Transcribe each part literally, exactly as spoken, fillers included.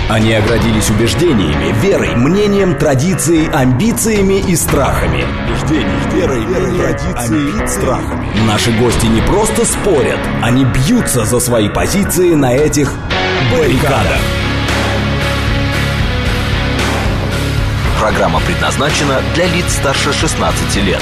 Они оградились убеждениями, верой, мнением, традицией, амбициями и страхами. Убеждений, верой, верой, традицией, страхами. Наши гости не просто спорят, они бьются за свои позиции на этих баррикадах. Программа предназначена для лиц старше шестнадцати лет.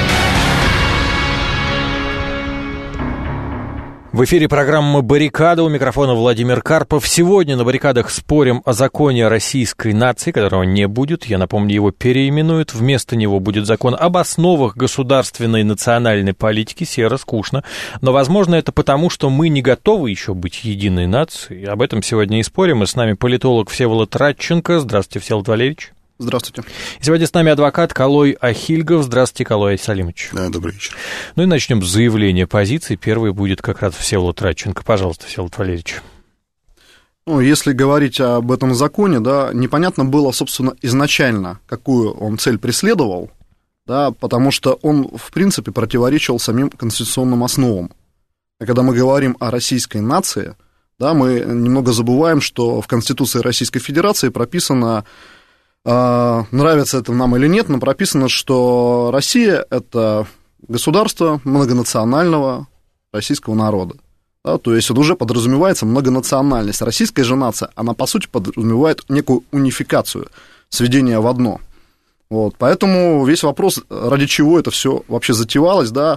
В эфире программа «Баррикада», у микрофона Владимир Карпов. Сегодня на «Баррикадах» спорим о законе о российской нации, которого не будет. Я напомню, его переименуют. Вместо него будет закон об основах государственной и национальной политики. Серо, скучно. Но, возможно, это потому, что мы не готовы еще быть единой нацией. Об этом сегодня и спорим. И с нами политолог Всеволод Радченко. Здравствуйте, Всеволод Валерьевич. Здравствуйте. И сегодня с нами адвокат Калой Ахильгов. Здравствуйте, Калой Салимович. Да, добрый вечер. Ну и начнем с заявления позиций. Первый будет как раз Всеволод Радченко. Пожалуйста, Всеволод Валерьевич. Ну, если говорить об этом законе, да, непонятно было, собственно, изначально, какую он цель преследовал, да, потому что он, в принципе, противоречил самим конституционным основам. А когда мы говорим о российской нации, да, мы немного забываем, что в Конституции Российской Федерации прописано, нравится это нам или нет, но прописано, что Россия – это государство многонационального российского народа. Да, то есть это уже подразумевается многонациональность. Российская же нация, она, по сути, подразумевает некую унификацию, сведение в одно. Вот, поэтому весь вопрос, ради чего это все вообще затевалось, да,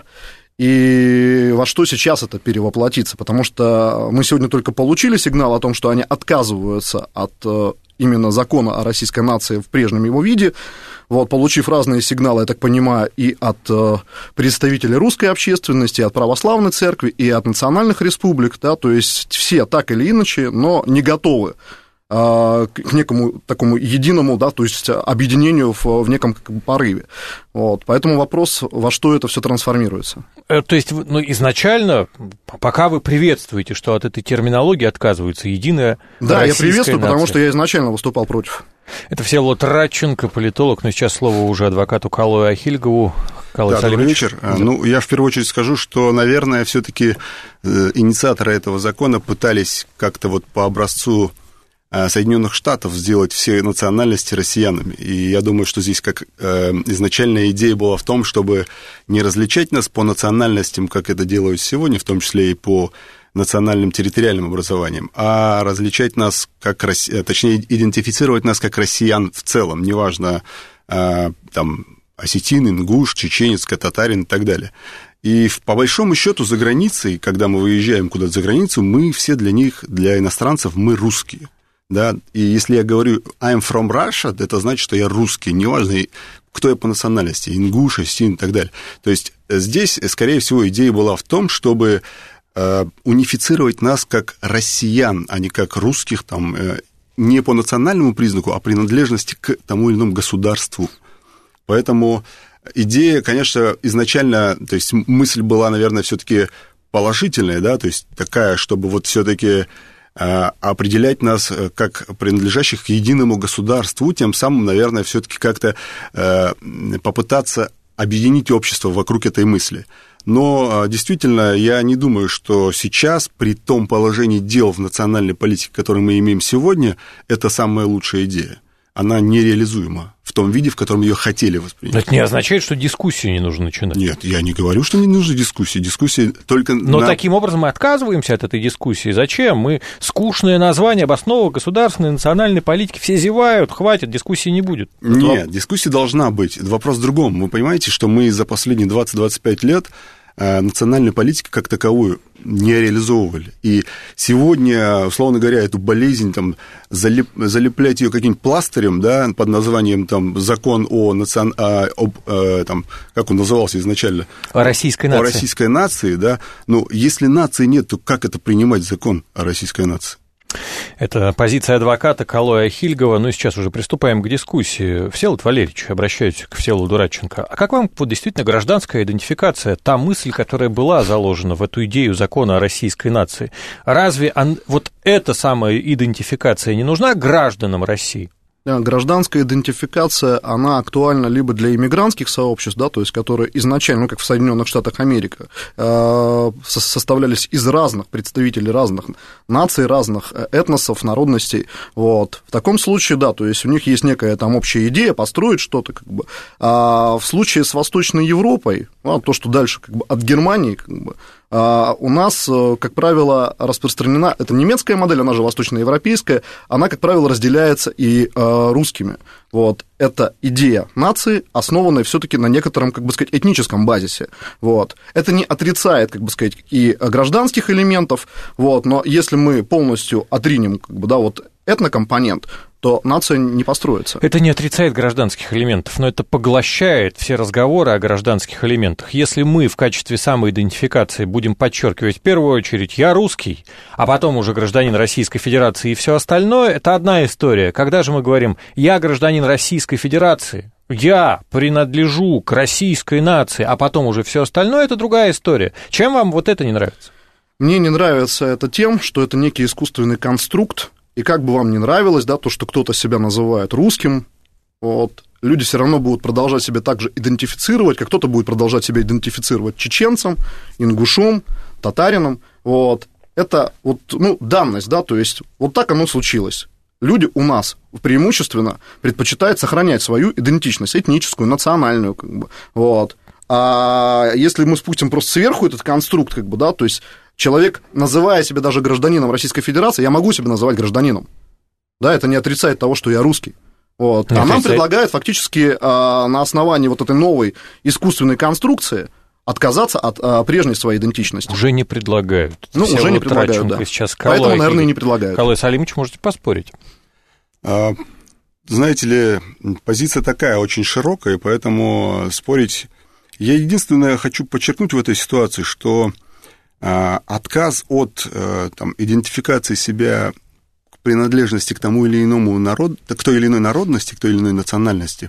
и во что сейчас это перевоплотится, потому что мы сегодня только получили сигнал о том, что они отказываются от именно закона о российской нации в прежнем его виде, вот, получив разные сигналы, я так понимаю, и от представителей русской общественности, и от православной церкви, и от национальных республик, да, то есть все так или иначе, но не готовы к некому такому единому, да, то есть объединению в, в неком как бы порыве. Вот, поэтому вопрос, во что это все трансформируется. То есть, ну, изначально, пока вы приветствуете, что от этой терминологии отказывается единая да, российская я приветствую, нация. Потому что я изначально выступал против. Это Всеволод Радченко, политолог, но сейчас слово уже адвокату Калою Ахильгову. Калой да, добрый вечер. Да. Ну, я в первую очередь скажу, что, наверное, все-таки инициаторы этого закона пытались как-то вот по образцу Соединенных Штатов сделать все национальности россиянами. И я думаю, что здесь как э, изначальная идея была в том, чтобы не различать нас по национальностям, как это делают сегодня, в том числе и по национальным территориальным образованиям, а различать нас как, точнее, идентифицировать нас как россиян в целом, неважно, э, там, осетин, ингуш, чеченец, татарин и так далее. И по большому счету за границей, когда мы выезжаем куда-то за границу, мы все для них, для иностранцев, мы русские. Да, и если я говорю I'm from Russia, это значит, что я русский, неважно, кто я по национальности, ингуш, осетин и так далее. То есть здесь, скорее всего, идея была в том, чтобы э, унифицировать нас как россиян, а не как русских, там, э, не по национальному признаку, а принадлежности к тому или иному государству. Поэтому идея, конечно, изначально, то есть мысль была, наверное, все-таки положительная, да, то есть такая, чтобы вот все-таки определять нас как принадлежащих к единому государству, тем самым, наверное, все-таки как-то попытаться объединить общество вокруг этой мысли. Но действительно, я не думаю, что сейчас, при том положении дел в национальной политике, которое мы имеем сегодня, это самая лучшая идея. Она нереализуема в том виде, в котором ее хотели воспринять. Но это не означает, что дискуссии не нужно начинать. Нет, я не говорю, что не нужны дискуссии. Дискуссии только... Но на... таким образом мы отказываемся от этой дискуссии. Зачем? Мы скучное название об основах государственной национальной политики. Все зевают, хватит, дискуссии не будет. Нет, это... дискуссия должна быть. Вопрос в другом. Вы понимаете, что мы за последние двадцать-двадцать пять лет национальную политику как таковую не реализовывали. И сегодня, условно говоря, эту болезнь, там, залеп, залеплять ее каким-нибудь пластырем, да, под названием там, закон о, национ... о, о там, как он назывался изначально? О российской нации. О российской нации, да. Ну, если нации нет, то как это принимать закон о российской нации? Это позиция адвоката Калоя Ахильгова. Ну и сейчас уже приступаем к дискуссии. Всеволод Валерьевич, обращаюсь к Всеволоду Радченко. А как вам вот, действительно гражданская идентификация, та мысль, которая была заложена в эту идею закона о российской нации? Разве он, вот эта самая идентификация не нужна гражданам России? гражданская идентификация, она актуальна либо для иммигрантских сообществ, да, то есть которые изначально, ну, как в Соединенных Штатах Америки, э, составлялись из разных представителей разных наций, разных этносов, народностей, вот. В таком случае, да, то есть у них есть некая там общая идея построить что-то, как бы. А в случае с Восточной Европой, ну, то, что дальше как бы от Германии, как бы, у нас, как правило, распространена, это немецкая модель, она же восточноевропейская, она, как правило, разделяется и русскими. Вот. Это идея нации, основанная все-таки на некотором, как бы сказать, этническом базисе. Вот. Это не отрицает, как бы сказать, и гражданских элементов, вот, но если мы полностью отринем, как бы, да, вот, этнокомпонент, то нация не построится. Это не отрицает гражданских элементов, но это поглощает все разговоры о гражданских элементах. Если мы в качестве самоидентификации будем подчеркивать в первую очередь «я русский», а потом уже гражданин Российской Федерации и все остальное, это одна история. Когда же мы говорим «я гражданин Российской Федерации», «я принадлежу к российской нации», а потом уже все остальное, это другая история. Чем вам вот это не нравится? Мне не нравится это тем, что это некий искусственный конструкт, и как бы вам ни нравилось, да, то, что кто-то себя называет русским, вот, люди все равно будут продолжать себя также идентифицировать, как кто-то будет продолжать себя идентифицировать чеченцем, ингушом, татарином, вот. Это вот, ну, данность, да, то есть вот так оно случилось. Люди у нас преимущественно предпочитают сохранять свою идентичность, этническую, национальную, как бы, вот. А если мы спустим просто сверху этот конструкт, как бы, да, то есть человек, называя себя даже гражданином Российской Федерации, я могу себя называть гражданином. Да, это не отрицает того, что я русский. Вот. А нам предлагают фактически а, на основании вот этой новой искусственной конструкции отказаться от а, прежней своей идентичности. Уже не предлагают. Ну, Вся уже не вот предлагают, да. Сейчас Поэтому, Калай, наверное, и не предлагают. Калай Салимович, можете поспорить. А, знаете ли, позиция такая очень широкая, поэтому спорить... Я единственное хочу подчеркнуть в этой ситуации, что а, отказ от а, там, идентификации себя к принадлежности к тому или иному народу, к той или иной народности, к той или иной национальности,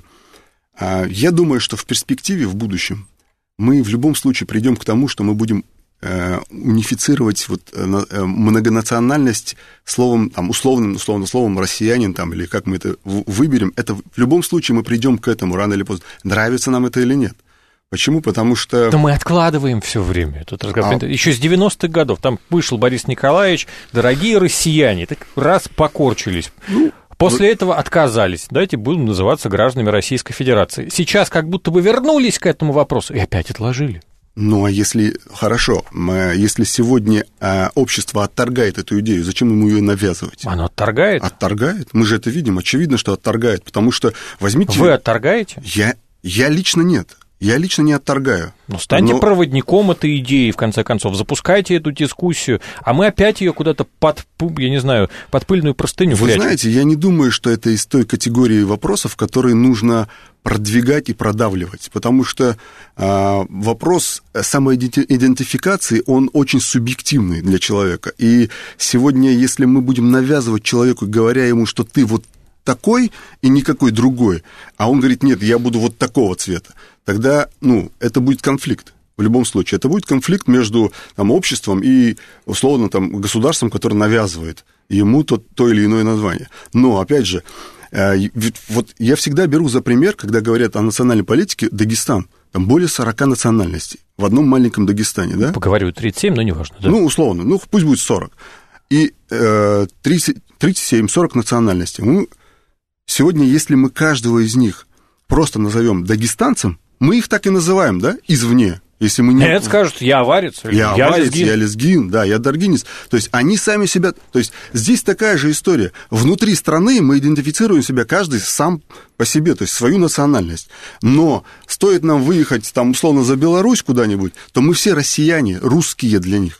а, я думаю, что в перспективе, в будущем, мы в любом случае придем к тому, что мы будем а, унифицировать вот, а, многонациональность словом, там, условным, условно словом россиянин, там, или как мы это выберем. Это в любом случае мы придем к этому рано или поздно. Нравится нам это или нет. Почему? Потому что... Да мы откладываем все время этот разговор. А... Еще с девяностых годов там вышел Борис Николаевич, дорогие россияне, так раз покорчились. Ну, После ну... этого отказались. Давайте будем называться гражданами Российской Федерации. Сейчас как будто бы вернулись к этому вопросу и опять отложили. Ну, а если... Хорошо, мы, если сегодня а, общество отторгает эту идею, зачем ему ее навязывать? Оно отторгает? Отторгает. Мы же это видим. Очевидно, что отторгает. Потому что возьмите... Вы отторгаете? Я, я лично нет. Я лично не отторгаю. Ну, станьте но... проводником этой идеи, в конце концов, запускайте эту дискуссию, а мы опять ее куда-то под, я не знаю, под пыльную простыню Вы прячем. знаете, я не думаю, что это из той категории вопросов, которые нужно продвигать и продавливать, потому что э, вопрос самоидентификации, он очень субъективный для человека, и сегодня, если мы будем навязывать человеку, говоря ему, что ты вот такой и никакой другой, а он говорит, нет, я буду вот такого цвета, тогда, ну, это будет конфликт. В любом случае, это будет конфликт между там, обществом и, условно, там, государством, которое навязывает ему то, то или иное название. Но, опять же, э, вот я всегда беру за пример, когда говорят о национальной политике, Дагестан. Там более сорок национальностей в одном маленьком Дагестане, да? Поговорю, тридцать семь, но неважно. Да? Ну, условно, ну, пусть будет сорок. И э, тридцать, тридцать семь сорок национальностей. Ну, сегодня, если мы каждого из них просто назовем дагестанцем, мы их так и называем, да, извне. Если мы не... Нет, скажут, я аварец, я, я аварец, лезгин. я лезгин, да, я даргинец. То есть они сами себя... То есть здесь такая же история. Внутри страны мы идентифицируем себя каждый сам по себе, то есть свою национальность. Но стоит нам выехать, там, условно, за Беларусь куда-нибудь, то мы все россияне, русские для них.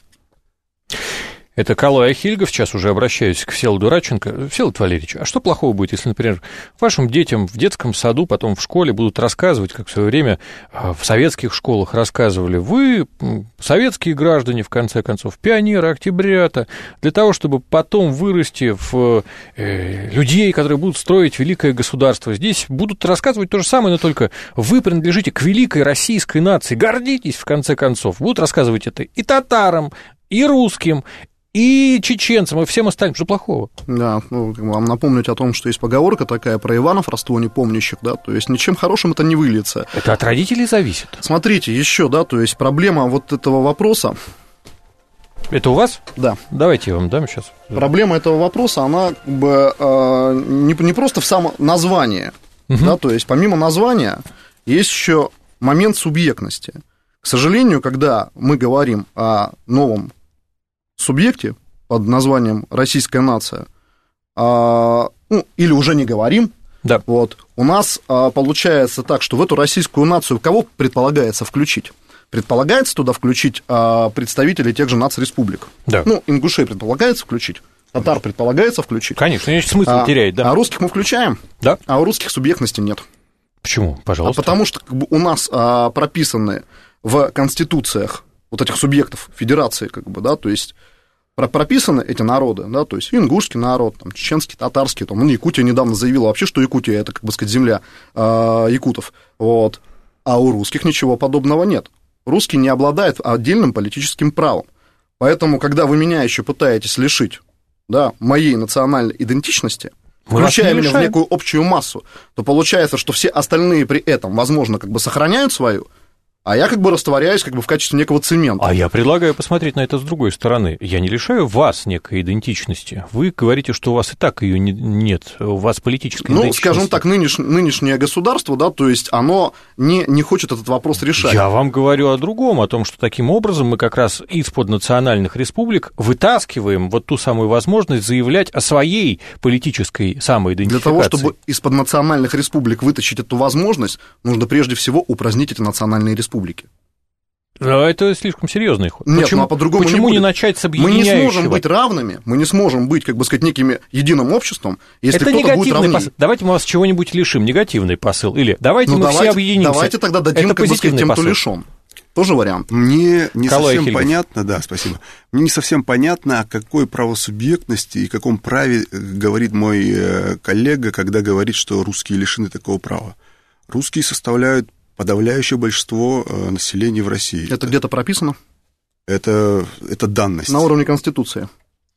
Это Калай Ахильгов, сейчас уже обращаюсь к Всеволоду Радченко. Всеволод Валерьевич, а что плохого будет, если, например, вашим детям в детском саду, потом в школе будут рассказывать, как в свое время в советских школах рассказывали, вы советские граждане, в конце концов, пионеры, октябрята, для того, чтобы потом вырасти в э, людей, которые будут строить великое государство. Здесь будут рассказывать то же самое, но только вы принадлежите к великой российской нации, гордитесь, в конце концов. Будут рассказывать это и татарам, и русским, и чеченцам, и всем остальным. Что плохого? Да, ну, вам напомнить о том, что есть поговорка такая про Иванов, родство непомнящих, да, то есть ничем хорошим это не выльется. Это от родителей зависит. Смотрите, еще, да, то есть проблема вот этого вопроса. Это у вас? Да. Давайте я вам дам сейчас. Проблема этого вопроса, она как бы э, не, не просто в самом названии, угу. да, то есть помимо названия есть еще момент субъектности. К сожалению, когда мы говорим о новом субъекте под названием «Российская нация», а, ну, или уже не говорим, да. вот, у нас а, получается так, что в эту российскую нацию кого предполагается включить? Предполагается туда включить а, представителей тех же нацреспублик. Да. Ну, ингушей предполагается включить, татар предполагается включить. Конечно, иначе смысл а, теряет, да. А русских мы включаем, да. А у русских субъектности нет. Почему? Пожалуйста. А потому что как бы, у нас а, прописаны в конституциях вот этих субъектов федерации, как бы, да, то есть прописаны эти народы, да, то есть ингушский народ, там, чеченский, татарский, там, ну, Якутия недавно заявила вообще, что Якутия это, как бы сказать, земля э, якутов, вот, а у русских ничего подобного нет. Русский не обладает отдельным политическим правом, поэтому, когда вы меня еще пытаетесь лишить, да, моей национальной идентичности, мы включая меня в некую общую массу, то получается, что все остальные при этом, возможно, как бы сохраняют свою, а я как бы растворяюсь как бы в качестве некого цемента. А я предлагаю посмотреть на это с другой стороны. Я не лишаю вас некой идентичности. Вы говорите, что у вас и так ее не, нет, у вас политическая ну, идентичность. Ну, скажем так, нынеш, нынешнее государство, да, то есть оно не, не хочет этот вопрос решать. Я вам говорю о другом, о том, что таким образом мы как раз из-под национальных республик вытаскиваем вот ту самую возможность заявлять о своей политической самоидентификации. Для того, чтобы из-под национальных республик вытащить эту возможность, нужно прежде всего упразднить эти национальные республики. Это слишком серьезный ход. Нет, почему, ну, а по-другому почему не, не начать с объединяющего? Мы не сможем быть равными, мы не сможем быть, как бы сказать, неким единым обществом, если это кто-то будет равнее. Посыл. Давайте мы вас чего-нибудь лишим, негативный посыл. Или давайте ну, мы давайте, все объединимся. Давайте тогда дадим, это как бы сказать, тем, посыл. кто лишен. Тоже вариант. Мне не Калай совсем Хильгов. понятно, да, спасибо. Мне не совсем понятно, о какой правосубъектности и каком праве говорит мой коллега, когда говорит, что русские лишены такого права. Русские составляют подавляющее большинство населения в России. Это, это где-то прописано? Это, это данность. На уровне Конституции.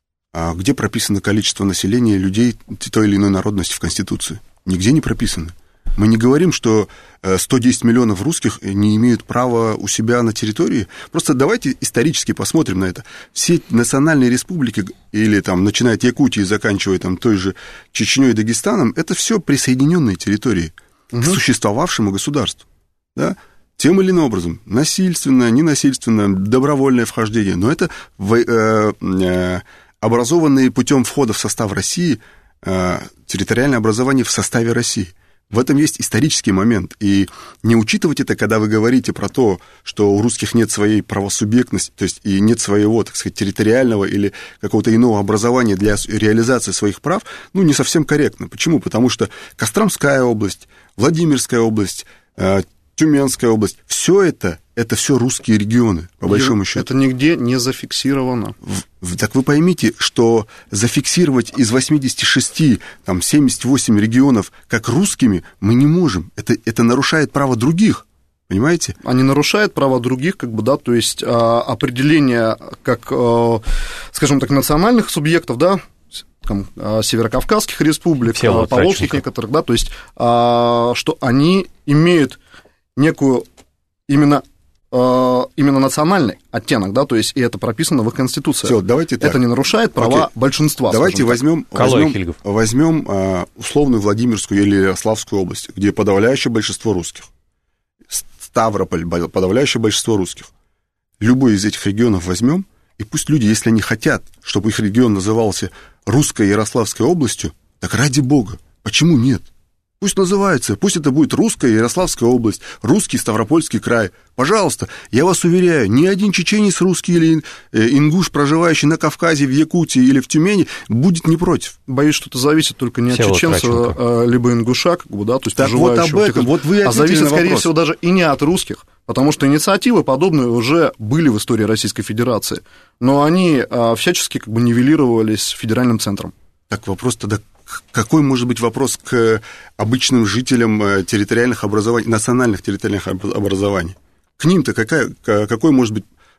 А где прописано количество населения людей той или иной народности в Конституции? Нигде не прописано. Мы не говорим, что сто десять миллионов русских не имеют права у себя на территории. Просто давайте исторически посмотрим на это. Все национальные республики, или там, начиная от Якутии и заканчивая там, той же Чечней и Дагестаном, это все присоединенные территории угу. к существовавшему государству. Да? Тем или иным образом, насильственное, ненасильственное, добровольное вхождение, но это в, э, э, образованные путем входа в состав России э, территориальное образование в составе России. В этом есть исторический момент, и не учитывать это, когда вы говорите про то, что у русских нет своей правосубъектности, то есть и нет своего, так сказать, территориального или какого-то иного образования для реализации своих прав, ну, не совсем корректно. Почему? Потому что Костромская область, Владимирская область, э, Тюменская область, все это, это все русские регионы, по большому счету. Это нигде не зафиксировано. Так вы поймите, что зафиксировать из восьмидесяти шести, там, семьдесят восемь регионов как русскими мы не можем. Это, это нарушает право других, понимаете? Они нарушают права других, как бы, да, то есть а, определение, как, а, скажем так, национальных субъектов, да, там, северокавказских республик, поволжских некоторых, да, то есть, а, что они имеют некую именно, э, именно национальный оттенок, да, то есть и это прописано в их Конституции. Всё, давайте так. Это не нарушает права Окей. большинства. Давайте возьмем, возьмем, возьмем, возьмем э, условную Владимирскую или Ярославскую область, где подавляющее большинство русских. Ставрополь, подавляющее большинство русских. Любой из этих регионов возьмем, и пусть люди, если они хотят, чтобы их регион назывался Русской Ярославской областью, так ради бога, почему нет? Пусть называется, пусть это будет Русская Ярославская область, Русский Ставропольский край. Пожалуйста, я вас уверяю, ни один чеченец русский или ингуш, проживающий на Кавказе, в Якутии или в Тюмени, будет не против. Боюсь, что это зависит только не Всеволод от чеченца, Траченко. либо ингуша, как бы, да, то есть так вот об этом, вот вы а зависит, скорее вопрос. всего, даже и не от русских, потому что инициативы подобные уже были в истории Российской Федерации, но они а, всячески как бы нивелировались федеральным центром. Так вопрос тогда, какой может быть вопрос к обычным жителям территориальных образований, национальных территориальных образований? К ним-то какая, какой может быть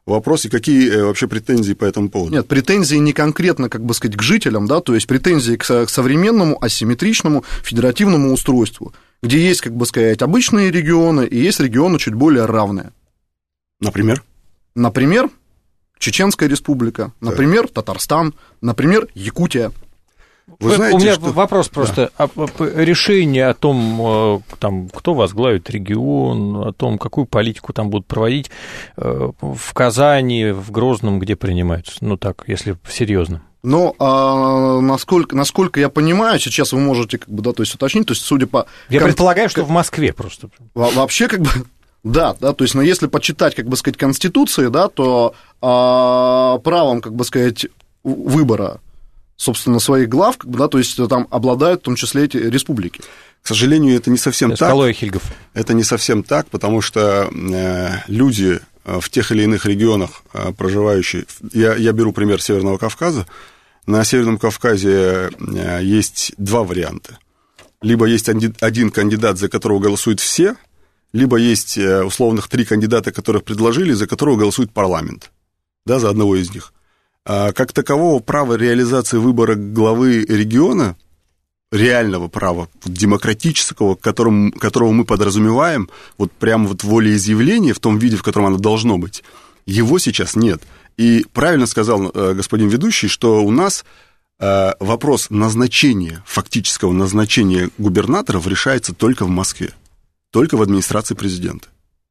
вопрос, и какие вообще претензии по этому поводу? Нет, претензии не конкретно, как бы сказать, к жителям, да, то есть претензии к современному асимметричному федеративному устройству, где есть, как бы сказать, обычные регионы и есть регионы чуть более равные. Например? Например, Чеченская республика, например, так. Татарстан, например, Якутия. Вы знаете, у меня что... вопрос просто. Да. Решение о том, там, кто возглавит регион, о том, какую политику там будут проводить, в Казани, в Грозном, где принимаются? Ну так, если серьезно. Но а, насколько, насколько я понимаю, сейчас вы можете как бы, да, то есть уточнить, то есть судя по... Я кон... предполагаю, что в Москве просто. Во- вообще как бы... Да, да, то есть, но если почитать, как бы сказать, Конституции, да, то а, правом, как бы сказать, выбора, собственно, своих глав, как бы, да, то есть там обладают в том числе эти республики. К сожалению, это не совсем так. Скалой Хильгов. Это не совсем так, потому что э, люди в тех или иных регионах э, проживающие, я, я беру пример Северного Кавказа, на Северном Кавказе э, есть два варианта. Либо есть один кандидат, за которого голосуют все, либо есть условных три кандидата, которых предложили, за которого голосует парламент, да, за одного из них. А как такового права реализации выбора главы региона, реального права, демократического, которым, которого мы подразумеваем, вот прямо вот волеизъявление в том виде, в котором оно должно быть, его сейчас нет. И правильно сказал господин ведущий, что у нас вопрос назначения, фактического назначения губернаторов решается только в Москве. Только в администрации президента.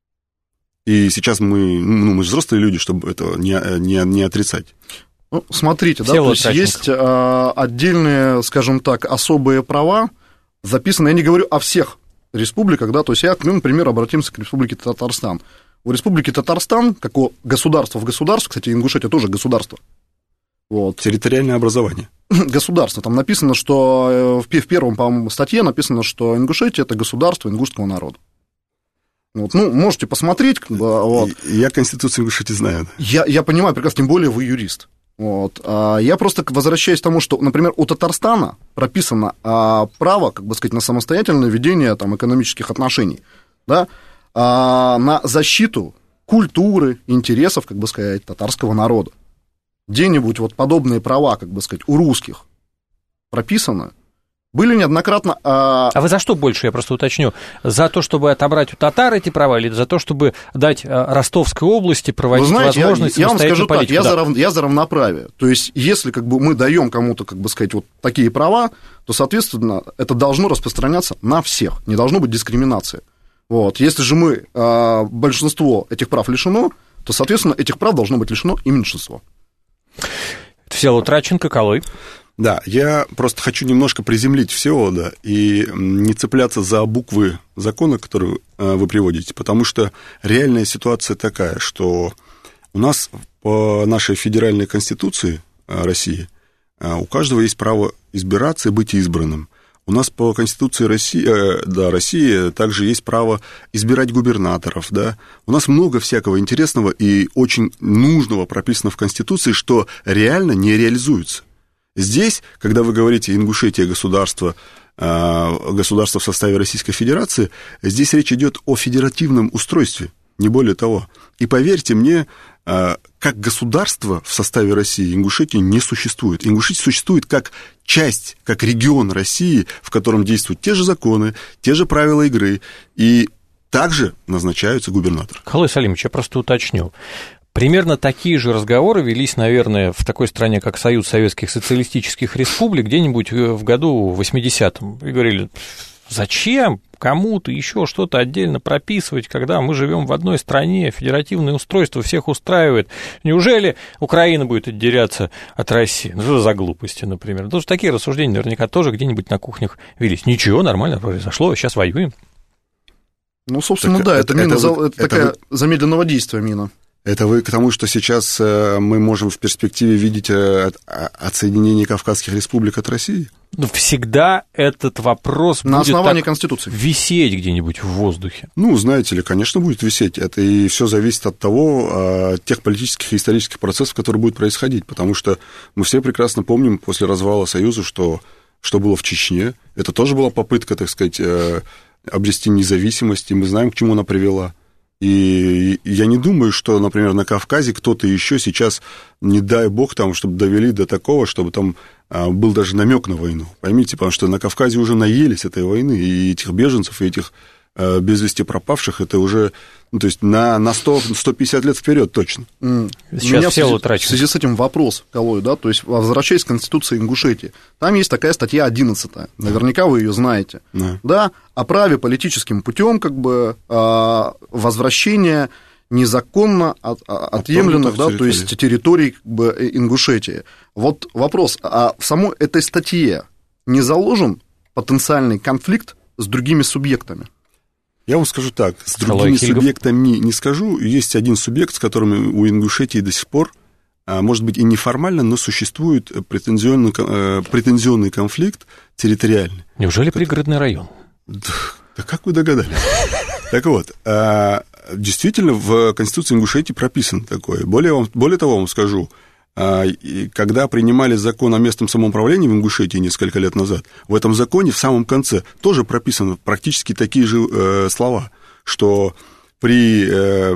И сейчас мы, ну, мы же взрослые люди, чтобы этого не, не, не отрицать. Ну, смотрите, да, то есть есть а, отдельные, скажем так, особые права, записаны, я не говорю о всех республиках, да, то есть я, ну, например, обратимся к республике Татарстан. У республики Татарстан, как у государства в государстве, кстати, Ингушетия тоже государство. Вот. Территориальное образование. Государство. Там написано, что в первом, по-моему, статье написано, что Ингушетия – это государство ингушского народа. Вот. Ну, можете посмотреть. Вот. Я Конституцию Ингушетии знаю. Я, я понимаю прекрасно, тем более вы юрист. Вот. Я просто возвращаюсь к тому, что, например, у Татарстана прописано право, как бы сказать, на самостоятельное ведение там, экономических отношений, да, на защиту культуры, интересов, как бы сказать, татарского народа. Где-нибудь вот подобные права, как бы сказать, у русских прописаны, были неоднократно... А... а вы за что больше, я просто уточню? За то, чтобы отобрать у татар эти права, или за то, чтобы дать Ростовской области проводить знаете, возможность я, я вам скажу политику? Так, я, да. за рав... я за равноправие. То есть, если как бы, мы даем кому-то, как бы сказать, вот такие права, то, соответственно, это должно распространяться на всех, не должно быть дискриминации. Вот. Если же мы, а, большинство этих прав лишено, то, соответственно, этих прав должно быть лишено и меньшинство. Всеволод Радченко, Калой. Да, я просто хочу немножко приземлить Всеволода и не цепляться за буквы закона, которые вы приводите, потому что реальная ситуация такая, что у нас по нашей федеральной конституции России у каждого есть право избираться и быть избранным. У нас по Конституции России, да, России также есть право избирать губернаторов, да. У нас много всякого интересного и очень нужного прописано в Конституции, что реально не реализуется. Здесь, когда вы говорите Ингушетия государство, государство в составе Российской Федерации, здесь речь идет о федеративном устройстве, не более того. И поверьте мне, как государство в составе России Ингушетии не существует. Ингушетия существует как часть, как регион России, в котором действуют те же законы, те же правила игры, и также назначаются губернаторы. Калой Салимович, я просто уточню. Примерно такие же разговоры велись, наверное, в такой стране, как Союз Советских Социалистических Республик, где-нибудь в году восьмидесятом. И говорили, зачем кому-то еще что-то отдельно прописывать, когда мы живем в одной стране, федеративное устройство всех устраивает. Неужели Украина будет отделяться от России? Ну, что за глупости, например? Потому что такие рассуждения наверняка тоже где-нибудь на кухнях велись. Ничего, нормально произошло, сейчас воюем. Ну, собственно, так, да, это, это, мина, это, это, это такая вы... замедленного действия мина. Это вы к тому, что сейчас мы можем в перспективе видеть отсоединение Кавказских республик от России? Ну, всегда этот вопрос на будет основании так Конституции висеть где-нибудь в воздухе. Ну, знаете ли, конечно, будет висеть. Это и все зависит от того, тех политических и исторических процессов, которые будут происходить. Потому что мы все прекрасно помним после развала Союза, что, что было в Чечне. Это тоже была попытка, так сказать, обрести независимость, и мы знаем, к чему она привела. И я не думаю, что, например, на Кавказе кто-то еще сейчас, не дай бог, там, чтобы довели до такого, чтобы там был даже намек на войну. Поймите, потому что на Кавказе уже наелись этой войны, и этих беженцев, и этих без вести пропавших, это уже, ну, то есть на, на сто - сто пятьдесят лет вперед точно. Mm. Сейчас У меня все в, утрачено. В связи с этим вопрос, Калой, да, то есть возвращаясь к Конституции Ингушетии, там есть такая статья одиннадцатая, наверняка вы ее знаете, yeah. да, о праве политическим путем как бы возвращения незаконно от, отъемленных, да, то есть территорий как бы, Ингушетии. Вот вопрос, а в самой этой статье не заложен потенциальный конфликт с другими субъектами? Я вам скажу так, с другими субъектами не скажу. Есть один субъект, с которым у Ингушетии до сих пор, может быть, и неформально, но существует претензионный, претензионный конфликт территориальный. Неужели пригородный район? Да, да как вы догадались? Так вот, действительно, в Конституции Ингушетии прописано такое. Более, более того, вам скажу, когда принимали закон о местном самоуправлении в Ингушетии несколько лет назад, в этом законе в самом конце тоже прописаны практически такие же э, слова, что при... Э,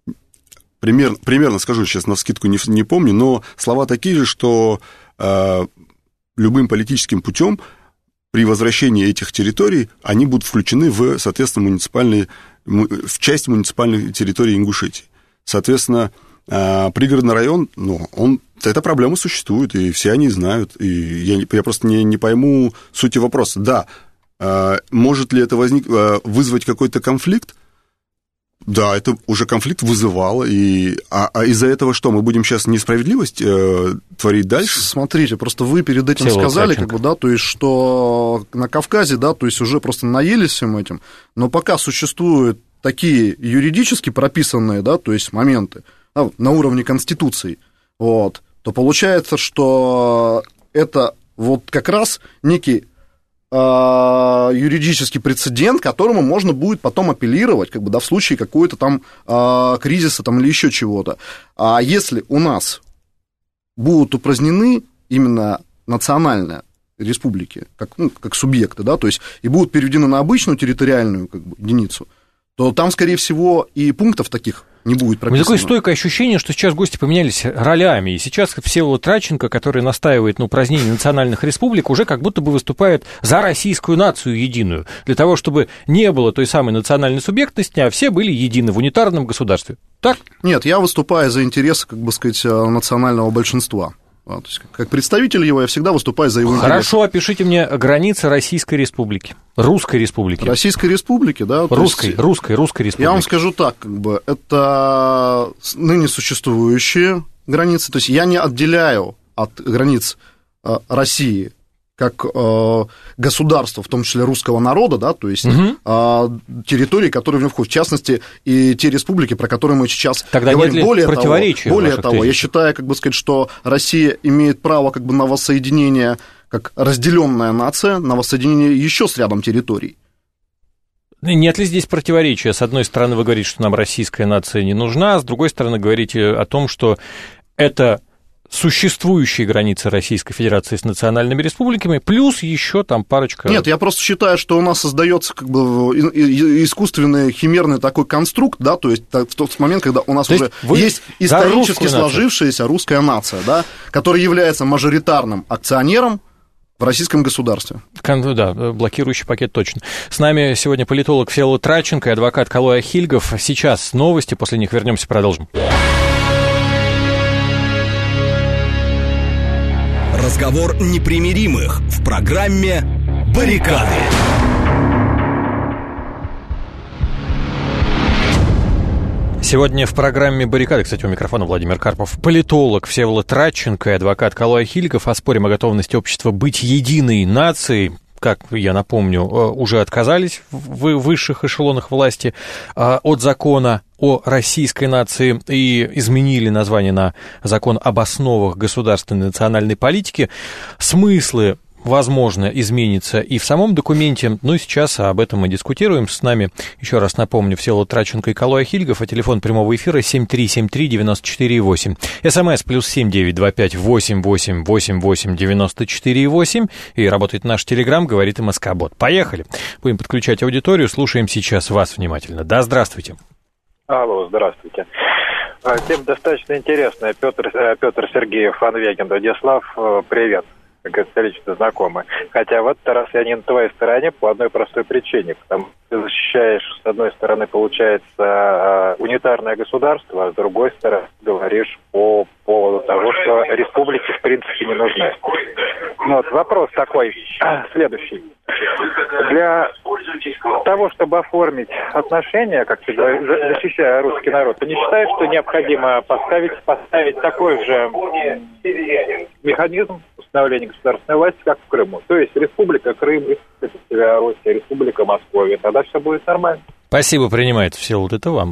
пример, примерно, скажу сейчас навскидку, не, не помню, но слова такие же, что э, любым политическим путем при возвращении этих территорий они будут включены в, соответственно, муниципальные, в часть муниципальной территории Ингушетии. Соответственно, пригородный район, ну, он, эта проблема существует, и все они знают, и я, я просто не, не пойму сути вопроса. Да, может ли это возник, вызвать какой-то конфликт? Да, это уже конфликт вызывало, и, а, а из-за этого что, мы будем сейчас несправедливость э, творить дальше? Смотрите, просто вы перед этим Село сказали, как бы, да, то есть, что на Кавказе, да, то есть уже просто наелись всем этим, но пока существуют такие юридически прописанные, да, то есть моменты, на уровне Конституции, вот, то получается, что это вот как раз некий э, юридический прецедент, к которому можно будет потом апеллировать, как бы, да, в случае какой-то там э, кризиса там, или еще чего-то. А если у нас будут упразднены именно национальные республики, как, ну, как субъекты, да, то есть и будут переведены на обычную территориальную как бы, единицу, то там, скорее всего, и пунктов таких не будет прописано. Такое стойкое ощущение, что сейчас гости поменялись ролями, и сейчас Всеволод Радченко, который настаивает на упразднении национальных республик, уже как будто бы выступает за российскую нацию единую, для того, чтобы не было той самой национальной субъектности, а все были едины в унитарном государстве. Так? Нет, я выступаю за интересы, как бы сказать, национального большинства. То есть, как представитель его, я всегда выступаю за его интересы. Хорошо, опишите мне границы Российской Республики, Русской Республики. Российской Республики, да? Русской, есть, русской, Русской Республики. Я вам скажу так, как бы, это ныне существующие границы, то есть я не отделяю от границ России как э, государство, в том числе русского народа, да, то есть угу. э, территории, которые в него входят, в частности, и те республики, про которые мы сейчас Тогда говорим. Нет ли более противоречия того, более того тезисов? Я считаю, как бы сказать, что Россия имеет право как бы на воссоединение, как разделенная нация, на воссоединение еще с рядом территорий. Нет ли здесь противоречия? С одной стороны, вы говорите, что нам российская нация не нужна, а с другой стороны, говорите о том, что это существующие границы Российской Федерации с национальными республиками, плюс еще там парочка... Нет, я просто считаю, что у нас создается как бы искусственный химерный такой конструкт, да, то есть в тот момент, когда у нас то уже есть, есть исторически сложившаяся русская нация, да, которая является мажоритарным акционером в российском государстве. Да, блокирующий пакет точно. С нами сегодня политолог Всеволод Радченко и адвокат Калой Ахильгов. Сейчас новости, после них вернемся, продолжим. Разговор непримиримых в программе «Баррикады». Сегодня в программе «Баррикады», кстати, у микрофона Владимир Карпов, политолог Всеволод Радченко и адвокат Калой Ахильгов. Оспорим о готовности общества быть единой нацией. Как я напомню, уже отказались в высших эшелонах власти от закона о российской нации и изменили название на закон об основах государственной национальной политики. Смыслы, возможно, изменится и в самом документе, но сейчас об этом мы дискутируем. С нами, еще раз напомню, Всеволод Радченко и Калой Ахильгов, а телефон прямого эфира семь три семь три девять четыре восемь. СМС плюс семь девять два пять восемь восемь восемь восемь девяносто четыре восемь. И работает наш телеграм, говорит МСК-бот. Поехали. Будем подключать аудиторию, слушаем сейчас вас внимательно. Да, здравствуйте. Алло, здравствуйте. Тема достаточно интересная. Петр, Петр Сергеев, Фанвеген, Владислав, привет. Как говорится, лично знакомы. Хотя в этот раз я не на твоей стороне по одной простой причине. Потому что ты защищаешь, с одной стороны, получается, унитарное государство, а с другой стороны, говоришь по поводу того, что республики в принципе не нужны. Ну, вот вопрос такой, следующий. Для того, чтобы оформить отношения, как ты говоришь, защищая русский народ, ты не считаешь, что необходимо поставить, поставить такой же механизм установления государственной власти, как в Крыму? То есть Республика Крым, Республика Северороссия, Республика Московия. Тогда все будет нормально. Спасибо, принимает Всеволод, это вам.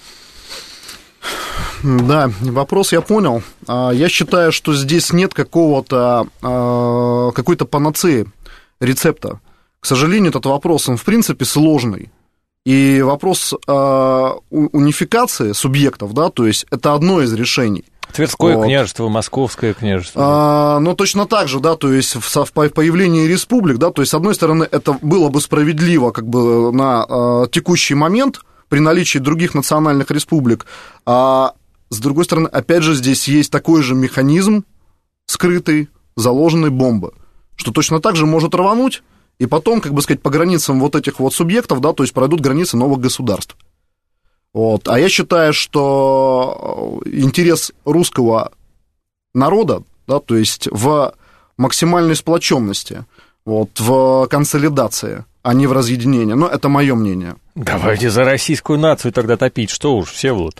Да, вопрос я понял. Я считаю, что здесь нет какого-то, какой-то панацеи, рецепта. К сожалению, этот вопрос, он в принципе сложный. И вопрос унификации субъектов, да, то есть это одно из решений. Тверское вот. княжество, Московское княжество. А, ну, точно так же, да, то есть в появлении республик, да, то есть, с одной стороны, это было бы справедливо как бы на а, текущий момент при наличии других национальных республик, а с другой стороны, опять же, здесь есть такой же механизм скрытый, заложенной бомбы, что точно так же может рвануть, и потом, как бы сказать, по границам вот этих вот субъектов, да, то есть пройдут границы новых государств. Вот. А я считаю, что интерес русского народа, да, то есть в максимальной сплоченности, вот, в консолидации, а не в разъединении. Но это мое мнение. Давайте за российскую нацию тогда топить, что уж, Всеволод.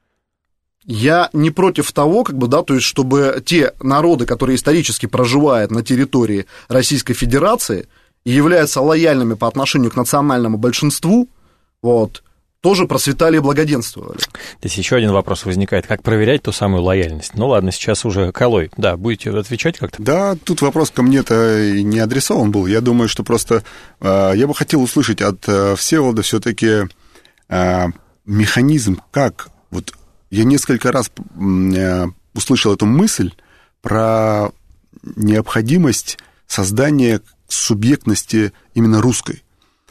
Я не против того, как бы, да, то есть, чтобы те народы, которые исторически проживают на территории Российской Федерации и являются лояльными по отношению к национальному большинству, вот, тоже процветали и благоденствовали. Здесь еще один вопрос возникает. Как проверять ту самую лояльность? Ну ладно, сейчас уже Калой. Да, будете отвечать как-то? Да, тут вопрос ко мне-то не адресован был. Я думаю, что просто э, я бы хотел услышать от э, Всеволода все-таки э, механизм, как... Вот я несколько раз э, услышал эту мысль про необходимость создания субъектности именно русской.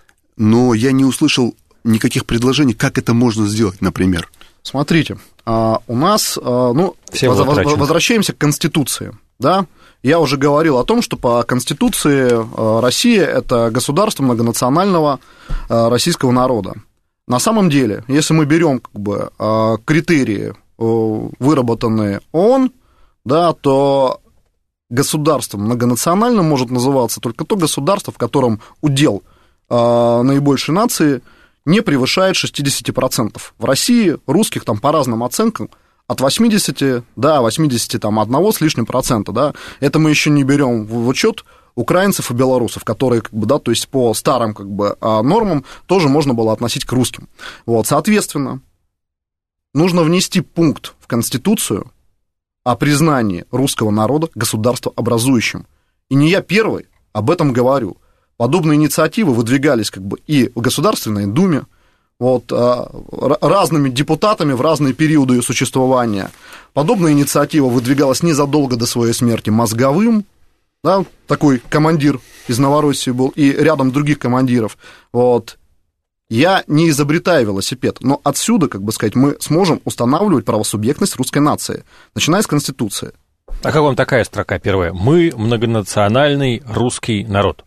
Но я не услышал никаких предложений, как это можно сделать, например. Смотрите, у нас, ну, воз, возвращаемся к Конституции, да, я уже говорил о том, что по Конституции Россия – это государство многонационального российского народа. На самом деле, если мы берем как бы критерии, выработанные ООН, да, то государством многонациональным может называться только то государство, в котором удел наибольшей нации не превышает шестьдесят процентов. В России русских там по разным оценкам от восьмидесяти до восьмидесяти одного с лишним процента, да. Это мы еще не берем в учет украинцев и белорусов, которые, как бы, да, то есть по старым, как бы, нормам тоже можно было относить к русским. Вот, соответственно, нужно внести пункт в Конституцию о признании русского народа государствообразующим. И не я первый об этом говорю. Подобные инициативы выдвигались как бы и в Государственной Думе, вот, разными депутатами в разные периоды ее существования. Подобная инициатива выдвигалась незадолго до своей смерти Мозговым, да, такой командир из Новороссии был, и рядом других командиров. Вот. Я не изобретаю велосипед, но отсюда, как бы сказать, мы сможем устанавливать правосубъектность русской нации, начиная с Конституции. А как вам такая строка первая? Мы многонациональный русский народ.